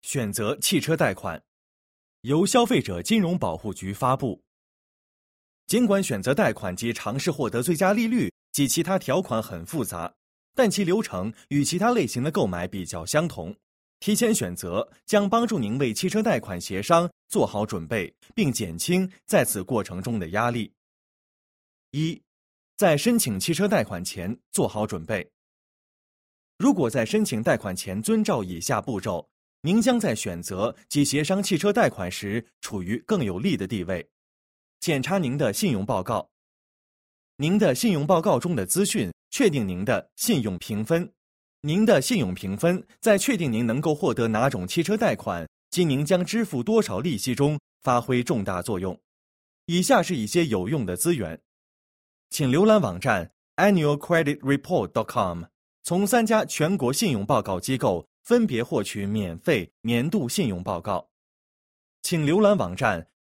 选择汽车贷款，由消费者金融保护局发布。尽管选择贷款及尝试获得最佳利率及其他条款很复杂，但其流程与其他类型的购买比较相同。提前选择将帮助您为汽车贷款协商做好准备，并减轻在此过程中的压力。1. 在申请汽车贷款前做好准备。如果在申请贷款前遵照以下步骤，您将在选择及协商汽车贷款时处于更有利的地位。检查您的信用报告。您的信用报告中的资讯确定您的信用评分。您的信用评分在确定您能够获得哪种汽车贷款及您将支付多少利息中发挥重大作用。以下是一些有用的资源，请浏览网站 annualcreditreport.com， 从3家全国信用报告机构分别获取免费年度信用报告。请浏览网站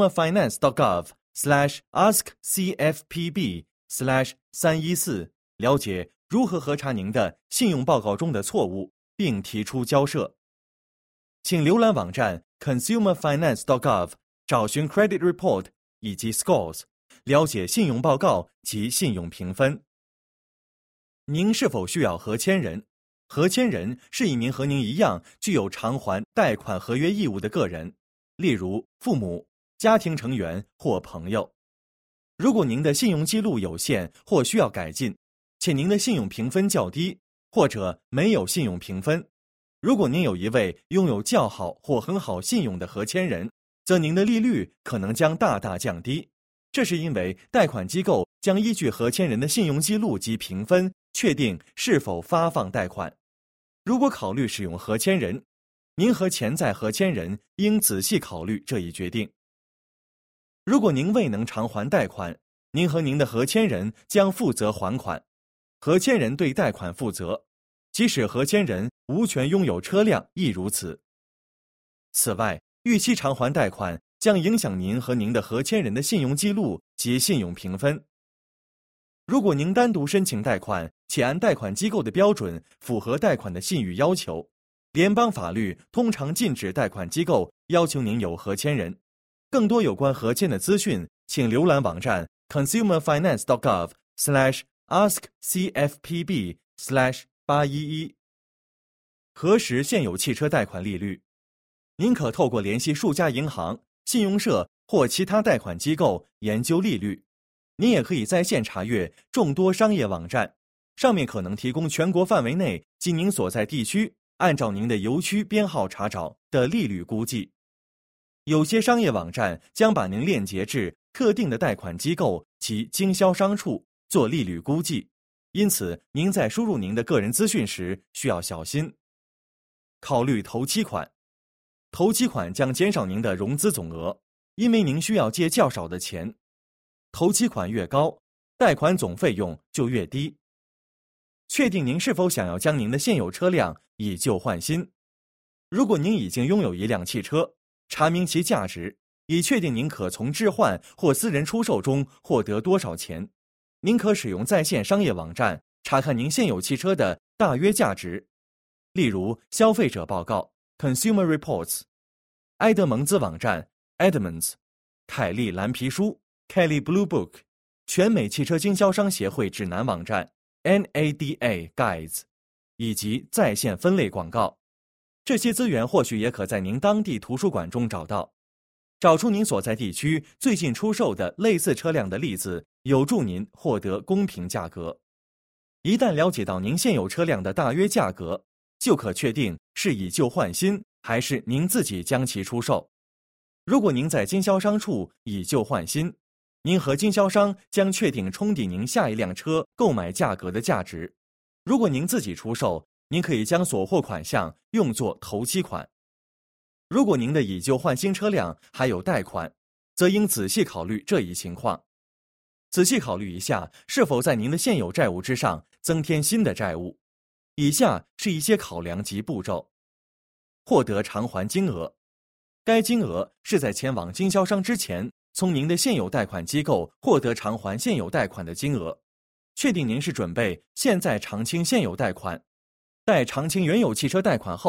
consumerfinance.gov/askcfpb/314 了解如何核查您的信用报告中的错误，并提出交涉。请浏览网站 consumerfinance.gov 找寻 Credit Report 以及 Scores， 了解信用报告及信用评分。您是否需要核签人？核签人是一名和您一样具有偿还贷款合约义务的个人，例如父母、家庭成员或朋友。如果您的信用记录有限或需要改进，且您的信用评分较低，或者没有信用评分，如果您有一位拥有较好或很好信用的核签人，则您的利率可能将大大降低。这是因为贷款机构将依据核签人的信用记录及评分，确定是否发放贷款。如果考虑使用核签人，您和潜在核签人应仔细考虑这一决定。如果您未能偿还贷款，您和您的核签人将负责还款。核签人对贷款负责，即使核签人无权拥有车辆亦如此。此外，逾期偿还贷款将影响您和您的核签人的信用记录及信用评分。如果您单独申请贷款，且按贷款机构的标准符合贷款的信誉要求，联邦法律通常禁止贷款机构要求您有核签人。更多有关核签的资讯，请浏览网站 consumerfinance.gov/askcfpb/811。核实现有汽车贷款利率。您可透过联系数家银行、信用社或其他贷款机构研究利率。您也可以在线查阅众多商业网站，上面可能提供全国范围内及您所在地区按照您的邮区编号查找的利率估计。有些商业网站将把您链接至特定的贷款机构及经销商处做利率估计，因此您在输入您的个人资讯时需要小心。考虑头期款。头期款将减少您的融资总额，因为您需要借较少的钱。头期款越高，贷款总费用就越低。确定您是否想要将您的现有车辆以旧换新。如果您已经拥有一辆汽车，查明其价值，以确定您可从置换或私人出售中获得多少钱。您可使用在线商业网站查看您现有汽车的大约价值，例如消费者报告 Consumer Reports、 埃德蒙兹网站 Edmunds、 凯利蓝皮书 Kelly Blue Book、 全美汽车经销商协会指南网站 NADA Guides， 以及在线分类广告。这些资源或许也可在您当地图书馆中找到。找出您所在地区最近出售的类似车辆的例子，有助您获得公平价格。一旦了解到您现有车辆的大约价格，就可确定是以旧换新，还是您自己将其出售。如果您在经销商处以旧换新，您和经销商将确定冲抵您下一辆车购买价格的价值。如果您自己出售，您可以将所获款项用作头期款。如果您的以旧换新车辆还有贷款，则应仔细考虑这一情况。仔细考虑一下是否在您的现有债务之上增添新的债务。以下是一些考量及步骤。获得偿还金额。该金额是在前往经销商之前，从您的现有贷款机构获得偿还现有贷款的金额。确定您是准备现在偿清现有贷款。待偿清原有汽车贷款后，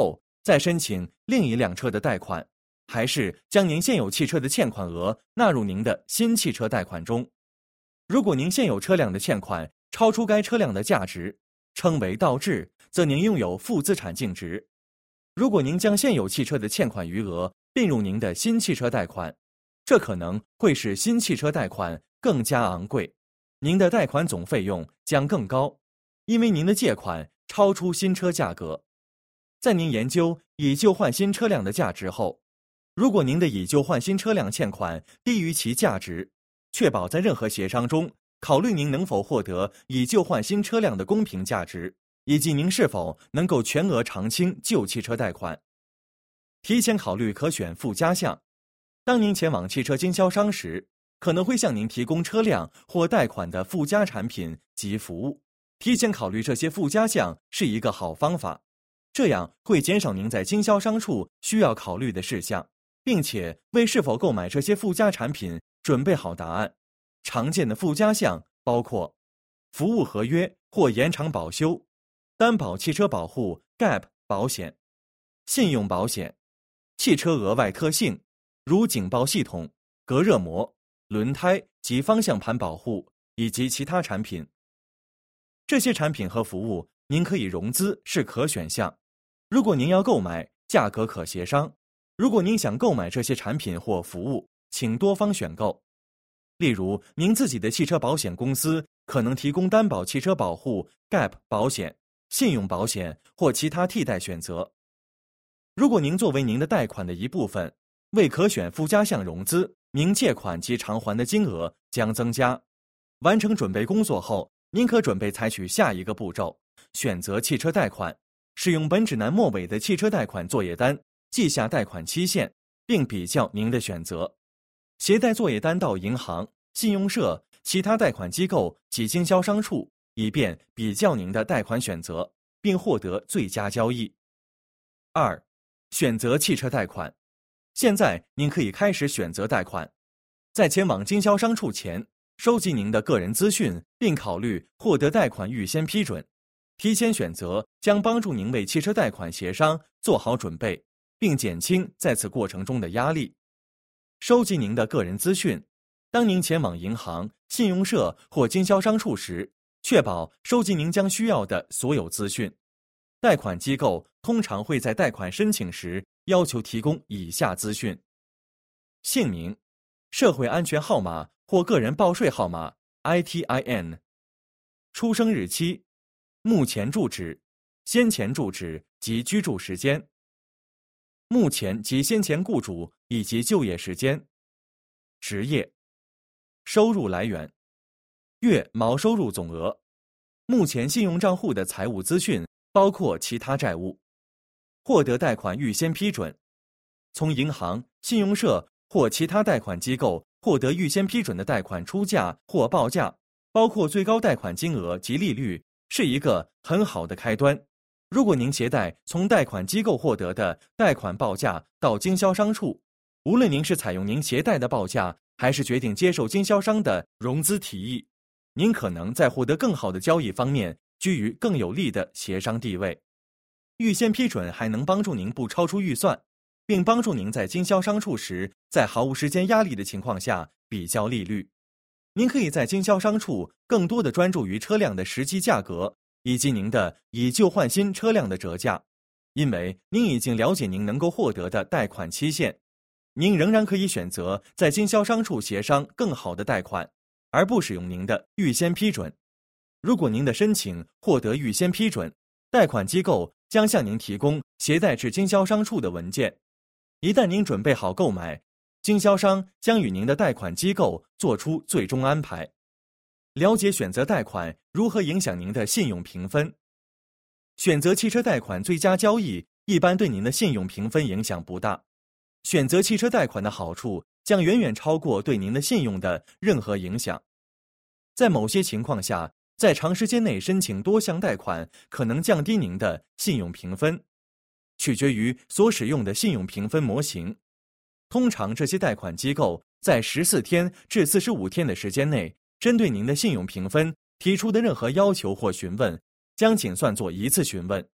再申请另一辆车的贷款，还是将您现有汽车的欠款额纳入您的新汽车贷款中。如果您现有车辆的欠款超出该车辆的价值，称为倒置，则您拥有负资产净值。如果您将现有汽车的欠款余额并入您的新汽车贷款，这可能会使新汽车贷款更加昂贵，您的贷款总费用将更高，因为您的借款超出新车价格。在您研究以旧换新车辆的价值后，如果您的以旧换新车辆欠款低于其价值，确保在任何协商中考虑您能否获得以旧换新车辆的公平价值，以及您是否能够全额偿清旧汽车贷款。提前考虑可选附加项。当您前往汽车经销商时，可能会向您提供车辆或贷款的附加产品及服务。提前考虑这些附加项是一个好方法，这样会减少您在经销商处需要考虑的事项，并且为是否购买这些附加产品准备好答案。常见的附加项包括服务合约或延长保修、担保汽车保护 GAP 保险、信用保险、汽车额外特性，如警报系统、隔热膜、轮胎及方向盘保护以及其他产品。这些产品和服务您可以融资是可选项。如果您要购买，价格可协商。如果您想购买这些产品或服务，请多方选购。例如，您自己的汽车保险公司可能提供担保汽车保护 GAP 保险、信用保险或其他替代选择。如果您作为您的贷款的一部分，为可选附加项融资，您借款及偿还的金额将增加。完成准备工作后，您可准备采取下一个步骤，选择汽车贷款，使用本指南末尾的汽车贷款作业单，记下贷款期限，并比较您的选择。携带作业单到银行、信用社、其他贷款机构及经销商处，以便比较您的贷款选择，并获得最佳交易。2. 选择汽车贷款。现在您可以开始选择贷款。在前往经销商处前，收集您的个人资讯，并考虑获得贷款预先批准。提前选择将帮助您为汽车贷款协商做好准备，并减轻在此过程中的压力。收集您的个人资讯。当您前往银行、信用社或经销商处时，确保收集您将需要的所有资讯。贷款机构通常会在贷款申请时要求提供以下资讯：姓名、社会安全号码或个人报税号码 ITIN、出生日期、目前住址、先前住址及居住时间、目前及先前雇主以及就业时间、职业、收入来源、月毛收入总额、目前信用账户的财务资讯，包括其他债务。获得贷款预先批准。从银行、信用社或其他贷款机构获得预先批准的贷款出价或报价，包括最高贷款金额及利率，是一个很好的开端。如果您携带从贷款机构获得的贷款报价到经销商处，无论您是采用您携带的报价，还是决定接受经销商的融资提议，您可能在获得更好的交易方面居于更有利的协商地位。预先批准还能帮助您不超出预算，并帮助您在经销商处时在毫无时间压力的情况下比较利率。您可以在经销商处更多的专注于车辆的实际价格以及您的以旧换新车辆的折价，因为您已经了解您能够获得的贷款期限。您仍然可以选择在经销商处协商更好的贷款，而不使用您的预先批准。如果您的申请获得预先批准，贷款机构将向您提供携带至经销商处的文件。一旦您准备好购买，经销商将与您的贷款机构做出最终安排。了解选择贷款如何影响您的信用评分。选择汽车贷款最佳交易一般对您的信用评分影响不大。选择汽车贷款的好处将远远超过对您的信用的任何影响。在某些情况下，在长时间内申请多项贷款可能降低您的信用评分，取决于所使用的信用评分模型。通常这些贷款机构在14天至45天的时间内，针对您的信用评分提出的任何要求或询问，将仅算作一次询问。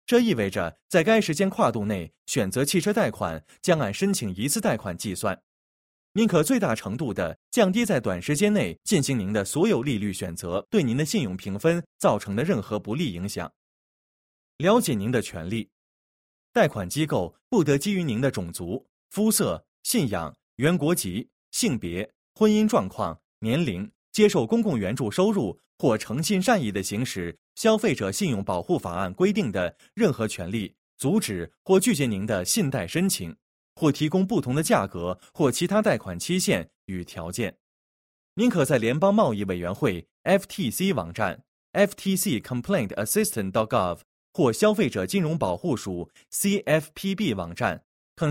这意味着在该时间跨度内选择汽车贷款将按申请一次贷款计算。您可最大程度地降低在短时间内进行您的所有利率选择对您的信用评分造成的任何不利影响。了解您的权利。贷款机构不得基于您的种族、肤色、信仰、原国籍、性别、婚姻状况、年龄、接受公共援助收入或诚信善意的行使消费者信用保护法案规定的任何权利，阻止或拒绝您的信贷申请，或提供不同的价格或其他贷款期限与条件。您可在联邦贸易委员会 FTC 网站 ftccomplaintassistant.gov 或消费者金融保护署 CFPB 网站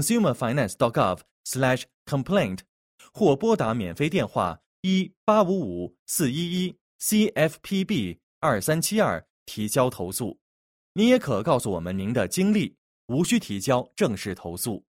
consumerfinance.gov/complaint 或拨打免费电话1-855-411-CFPB-2372提交投诉。您也可告诉我们您的经历，无需提交正式投诉。